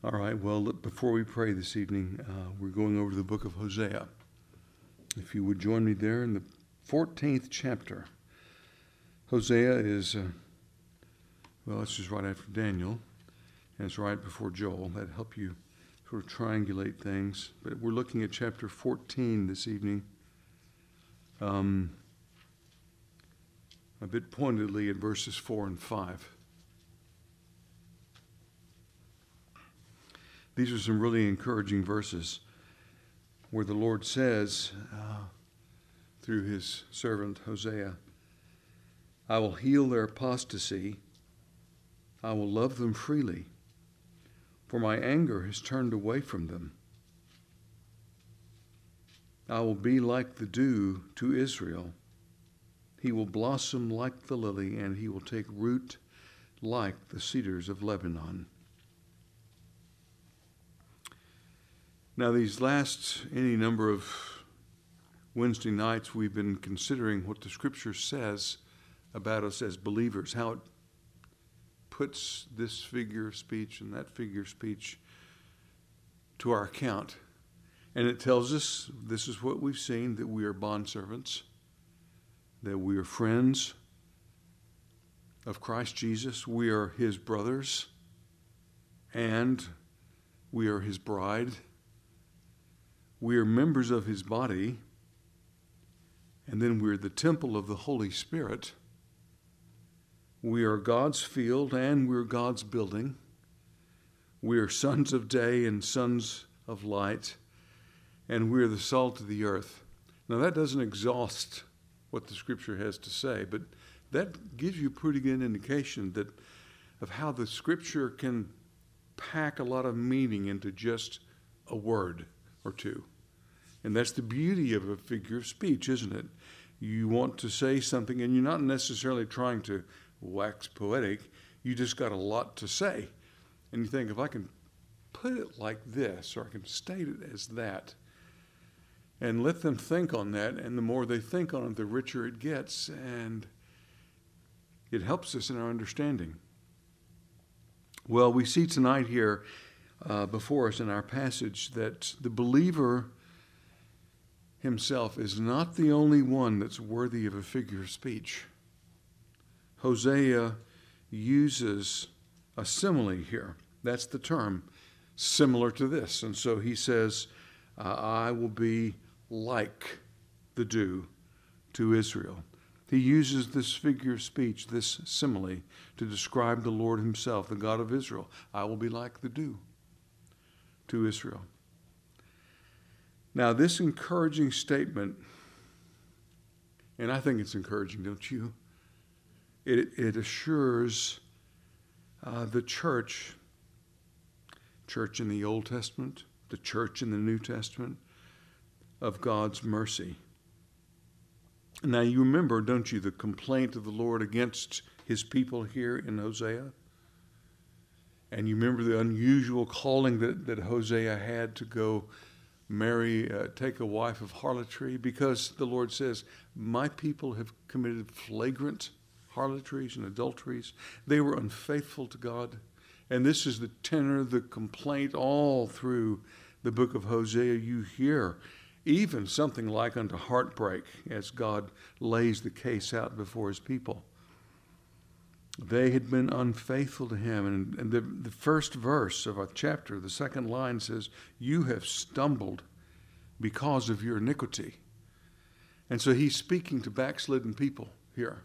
All right, well, before we pray this evening, we're going over to the book of Hosea. If you would join me there in the 14th chapter. Hosea is, it's just right after Daniel, and it's right before Joel. That'd help you sort of triangulate things. But we're looking at chapter 14 this evening, a bit pointedly at verses 4 and 5. These are some really encouraging verses where the Lord says, through his servant Hosea, I will heal their apostasy. I will love them freely, for my anger has turned away from them. I will be like the dew to Israel. He will blossom like the lily, and he will take root like the cedars of Lebanon. Now, these last any number of Wednesday nights, we've been considering what the Scripture says about us as believers, how it puts this figure of speech and that figure of speech to our account. And it tells us, this is what we've seen, that we are bondservants, that we are friends of Christ Jesus, we are his brothers, and we are his bride. We are members of his body, and then we're the temple of the Holy Spirit. We are God's field, and we're God's building. We are sons of day and sons of light, and we're the salt of the earth. Now, that doesn't exhaust what the Scripture has to say, but that gives you a pretty good indication of how the Scripture can pack a lot of meaning into just a word or two. And that's the beauty of a figure of speech, isn't it? You want to say something, and you're not necessarily trying to wax poetic. You just got a lot to say. And you think, if I can put it like this, or I can state it as that, and let them think on that, and the more they think on it, the richer it gets, and it helps us in our understanding. Well, we see tonight here before us in our passage that the believer himself is not the only one that's worthy of a figure of speech. Hosea uses a simile here. That's the term, similar to this. And so he says, I will be like the dew to Israel. He uses this figure of speech, this simile, to describe the Lord himself, the God of Israel. I will be like the dew to Israel. Now, this encouraging statement, and I think it's encouraging, don't you? It assures the church in the Old Testament, the church in the New Testament, of God's mercy. Now, you remember, don't you, the complaint of the Lord against his people here in Hosea? And you remember the unusual calling that Hosea had to go take a wife of harlotry, because the Lord says, my people have committed flagrant harlotries and adulteries. They were unfaithful to God. And this is the tenor of the complaint all through the book of Hosea. You hear even something like unto heartbreak as God lays the case out before his people. They had been unfaithful to him. And the first verse of our chapter, the second line says, you have stumbled because of your iniquity. And so he's speaking to backslidden people here.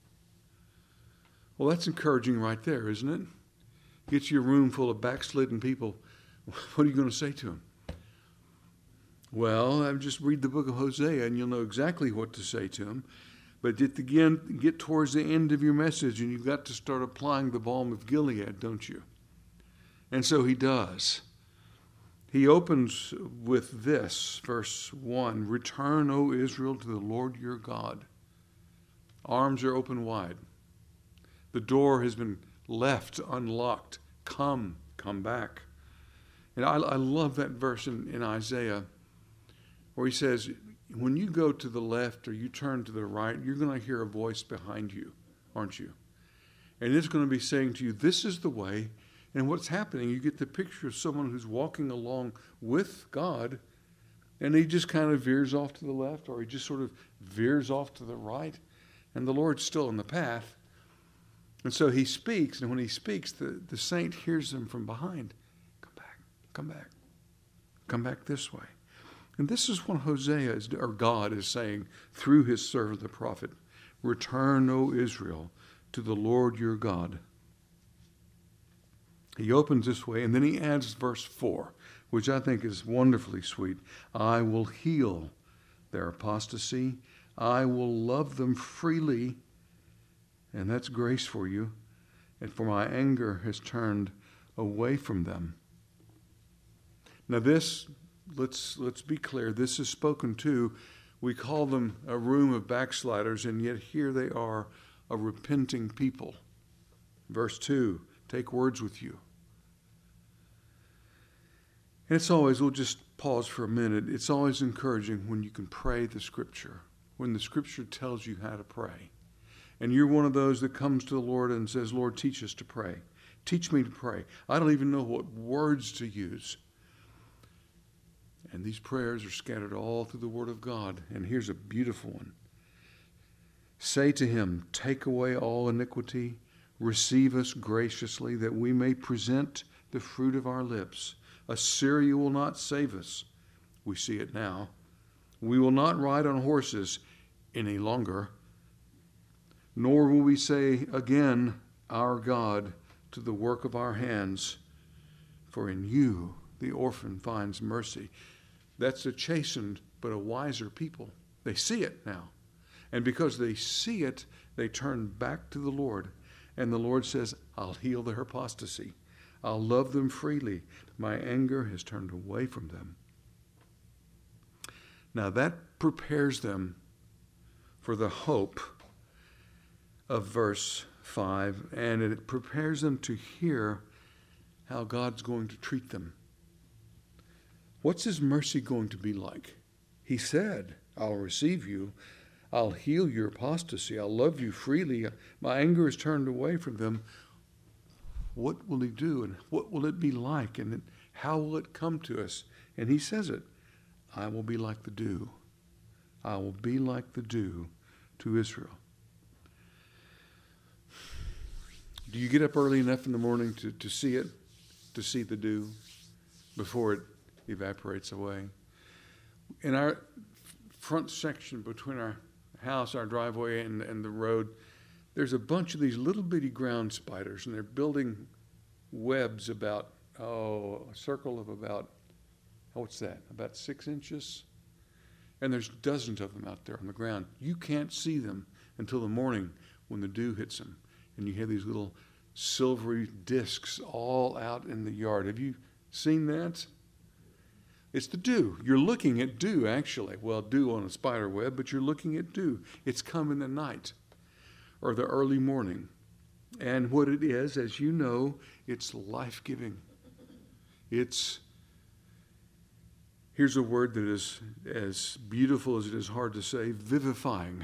Well, that's encouraging right there, isn't it? Get you a room full of backslidden people. What are you going to say to them? Well, I just read the book of Hosea and you'll know exactly what to say to them. But get towards the end of your message and you've got to start applying the balm of Gilead, don't you? And so he does. He opens with this, verse 1, return, O Israel, to the Lord your God. Arms are open wide. The door has been left unlocked. Come back. And I love that verse in Isaiah where he says, when you go to the left or you turn to the right, you're going to hear a voice behind you, aren't you? And it's going to be saying to you, this is the way, And what's happening, you get the picture of someone who's walking along with God, and he just kind of veers off to the left, or he just sort of veers off to the right, and the Lord's still in the path. And so he speaks, and when he speaks, the saint hears him from behind. Come back, come back, come back this way. And this is what Hosea, or God, is saying through his servant the prophet. Return, O Israel, to the Lord your God. He opens this way, and then he adds verse 4, which I think is wonderfully sweet. I will heal their apostasy. I will love them freely. And that's grace for you. And for my anger has turned away from them. Now this, let's be clear, this is spoken to. We call them a room of backsliders, and yet here they are, a repenting people. Verse 2, take words with you. And it's always, we'll just pause for a minute, it's always encouraging when you can pray the Scripture, when the Scripture tells you how to pray. And you're one of those that comes to the Lord and says, Lord, teach us to pray. Teach me to pray. I don't even know what words to use. And these prayers are scattered all through the Word of God. And here's a beautiful one. Say to him, take away all iniquity, receive us graciously, that we may present the fruit of our lips. Assyria will not save us. We see it now. We will not ride on horses any longer, nor will we say again, our God, to the work of our hands. For in you the orphan finds mercy. That's a chastened but a wiser people. They see it now. And because they see it, they turn back to the Lord. And the Lord says, I'll heal their apostasy. I'll love them freely. My anger has turned away from them. Now that prepares them for the hope of verse 5, and it prepares them to hear how God's going to treat them. What's his mercy going to be like? He said, I'll receive you. I'll heal your apostasy. I'll love you freely. My anger is turned away from them. What will he do, and what will it be like, and how will it come to us? And he says it, I will be like the dew. I will be like the dew to Israel. Do you get up early enough in the morning to see it, to see the dew before it evaporates away? In our front section between our house, our driveway, and the road, there's a bunch of these little bitty ground spiders, and they're building webs about, a circle of about, what's that, about 6 inches? And there's dozens of them out there on the ground. You can't see them until the morning when the dew hits them. And you have these little silvery discs all out in the yard. Have you seen that? It's the dew. You're looking at dew, actually. Well, dew on a spider web, but you're looking at dew. It's come in the night or the early morning. And what it is, as you know, it's life-giving. Here's a word that is as beautiful as it is hard to say, vivifying.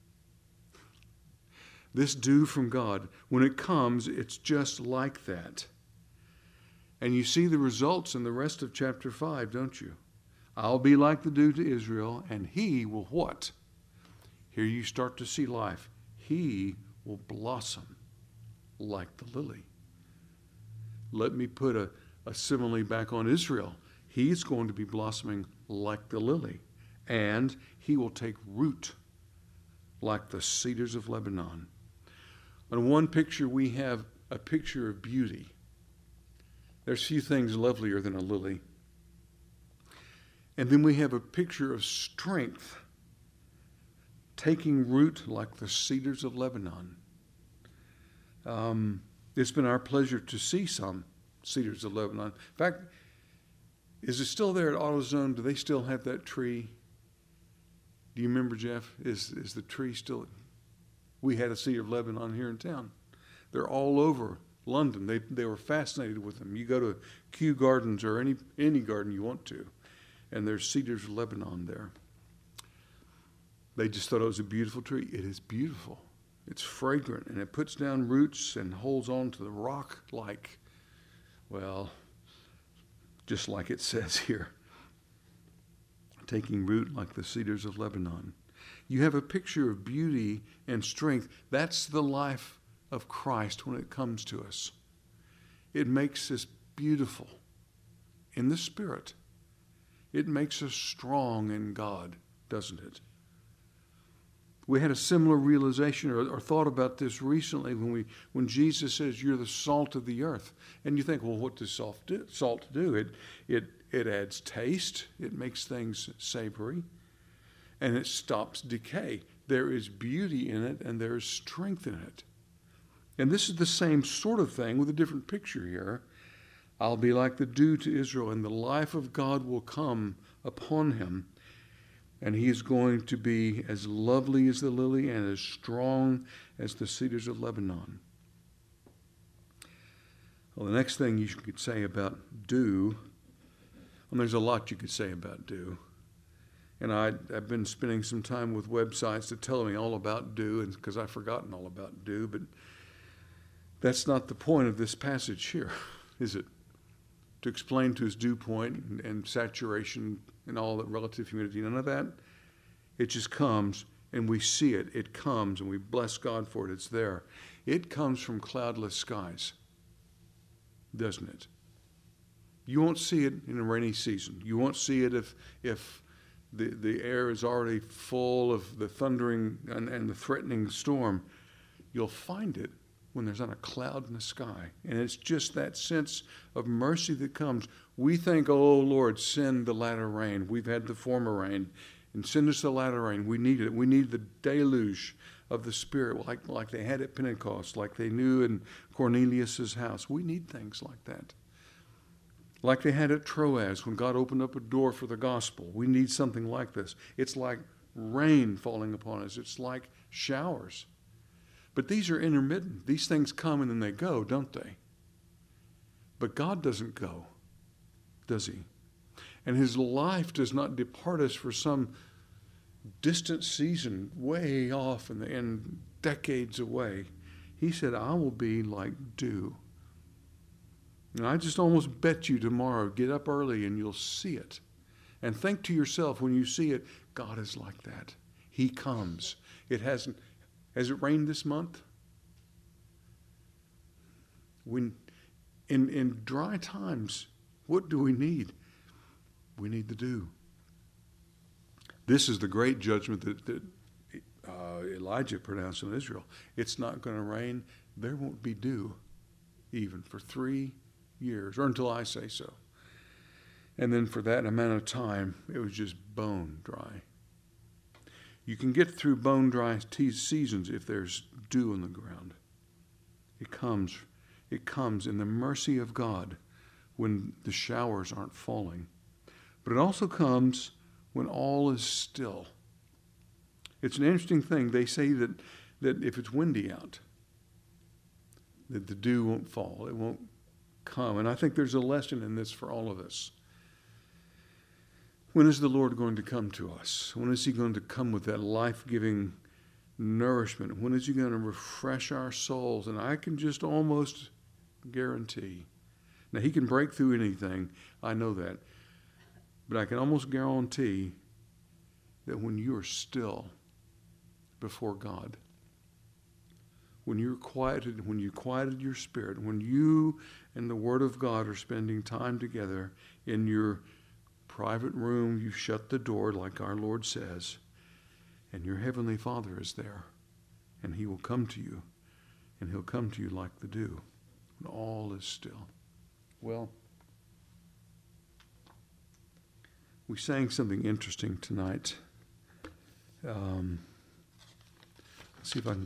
This dew from God, when it comes, it's just like that. And you see the results in the rest of chapter 5, don't you? I'll be like the dew to Israel, and he will what? Here you start to see life. He will blossom like the lily. Let me put a simile back on Israel. He's going to be blossoming like the lily, and he will take root like the cedars of Lebanon. On one picture, we have a picture of beauty. There's few things lovelier than a lily. And then we have a picture of strength, taking root like the cedars of Lebanon. It's been our pleasure to see some cedars of Lebanon. In fact, is it still there at AutoZone? Do they still have that tree? Do you remember, Jeff? Is the tree still? We had a cedar of Lebanon here in town. They're all over London. They were fascinated with them. You go to Kew Gardens or any garden you want to, and there's cedars of Lebanon there. They just thought it was a beautiful tree. It is beautiful. It's fragrant, and it puts down roots and holds on to the rock like Well, just like it says here, taking root like the cedars of Lebanon. You have a picture of beauty and strength. That's the life of Christ when it comes to us. It makes us beautiful in the Spirit. It makes us strong in God, doesn't it? We had a similar realization or thought about this recently when Jesus says, you're the salt of the earth. And you think, well, what does salt do? It adds taste. It makes things savory. And it stops decay. There is beauty in it and there is strength in it. And this is the same sort of thing with a different picture here. I'll be like the dew to Israel, and the life of God will come upon him. And he is going to be as lovely as the lily and as strong as the cedars of Lebanon. Well, the next thing you could say about dew, well, there's a lot you could say about dew. And I've been spending some time with websites that tell me all about dew, because I've forgotten all about dew, but that's not the point of this passage here, is it? To explain to us dew point and saturation and all that relative humidity, none of that. It just comes and we see it. It comes and we bless God for it. It's there. It comes from cloudless skies, doesn't it? You won't see it in a rainy season. You won't see it if the air is already full of the thundering and the threatening storm. You'll find it when there's not a cloud in the sky. And it's just that sense of mercy that comes. We think, oh, Lord, send the latter rain. We've had the former rain. And send us the latter rain. We need it. We need the deluge of the Spirit like they had at Pentecost, like they knew in Cornelius' house. We need things like that. Like they had at Troas when God opened up a door for the gospel. We need something like this. It's like rain falling upon us. It's like showers. But these are intermittent. These things come and then they go, don't they? But God doesn't go, does he? And his life does not depart us for some distant season way off and decades away. He said, I will be like dew. And I just almost bet you tomorrow, get up early and you'll see it. And think to yourself when you see it, God is like that. He comes. Has it rained this month? In dry times, what do we need? We need the dew. This is the great judgment that Elijah pronounced on Israel. It's not going to rain. There won't be dew even for 3 years, or until I say so. And then for that amount of time, it was just bone dry. You can get through bone dry seasons if there's dew on the ground. It comes in the mercy of God when the showers aren't falling. But it also comes when all is still. It's an interesting thing. They say that if it's windy out, that the dew won't fall. It won't come. And I think there's a lesson in this for all of us. When is the Lord going to come to us? When is he going to come with that life-giving nourishment? When is he going to refresh our souls? And I can just almost guarantee. Now, he can break through anything. I know that. But I can almost guarantee that when you are still before God, when you quieted your spirit, when you and the Word of God are spending time together in your private room, you shut the door like our Lord says, and your Heavenly Father is there, and he will come to you, and he'll come to you like the dew, when all is still. Well, we sang something interesting tonight. Let's see if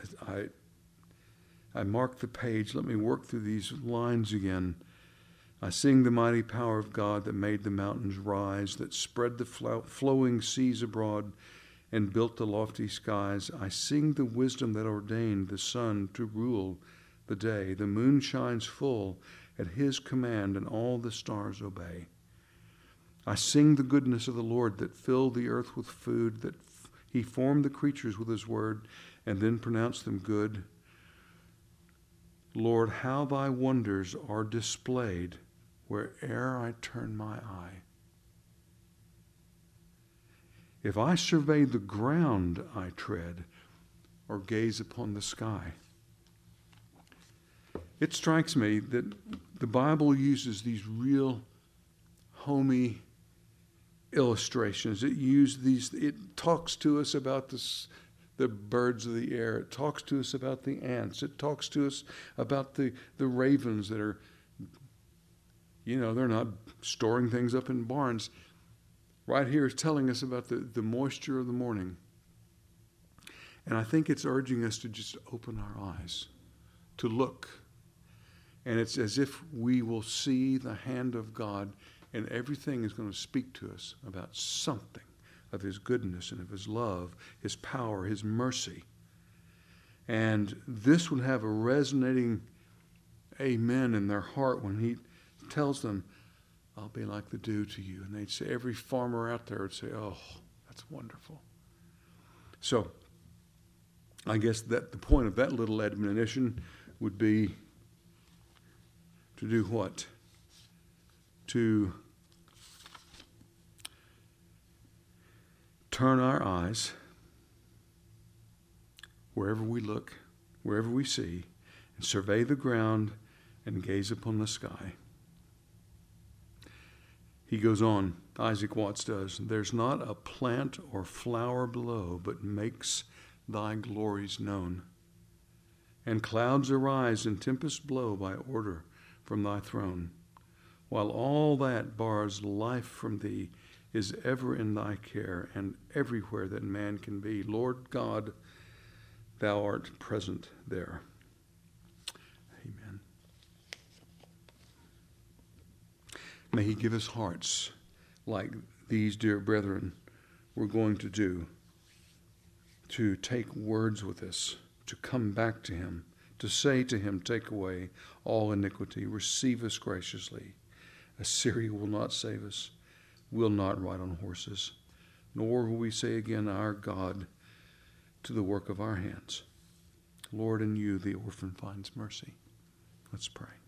I marked the page. Let me work through these lines again. I sing the mighty power of God that made the mountains rise, that spread the flowing seas abroad and built the lofty skies. I sing the wisdom that ordained the sun to rule the day. The moon shines full at his command, and all the stars obey. I sing the goodness of the Lord that filled the earth with food, that he formed the creatures with his word and then pronounced them good. Lord, how thy wonders are displayed where'er I turn my eye. If I survey the ground I tread, or gaze upon the sky. It strikes me that the Bible uses these real homey illustrations. It talks to us about the birds of the air. It talks to us about the ants. It talks to us about the ravens that are, they're not storing things up in barns. Right here is telling us about the moisture of the morning. And I think it's urging us to just open our eyes, to look. And it's as if we will see the hand of God, and everything is going to speak to us about something of his goodness and of his love, his power, his mercy. And this would have a resonating amen in their heart when he tells them, I'll be like the dew to you. And they'd say, every farmer out there would say, oh, that's wonderful. So, I guess that the point of that little admonition would be to do what? To turn our eyes wherever we look, wherever we see, and survey the ground and gaze upon the sky. He goes on, Isaac Watts does, there's not a plant or flower below, but makes thy glories known. And clouds arise and tempests blow by order from thy throne, while all that bars life from thee is ever in thy care, and everywhere that man can be. Lord God, thou art present there. Amen. May he give us hearts like these dear brethren were going to do, to take words with us, to come back to him, to say to him, take away all iniquity, receive us graciously. Assyria will not save us, will not ride on horses, nor will we say again, our God, to the work of our hands. Lord, in you the orphan finds mercy. Let's pray.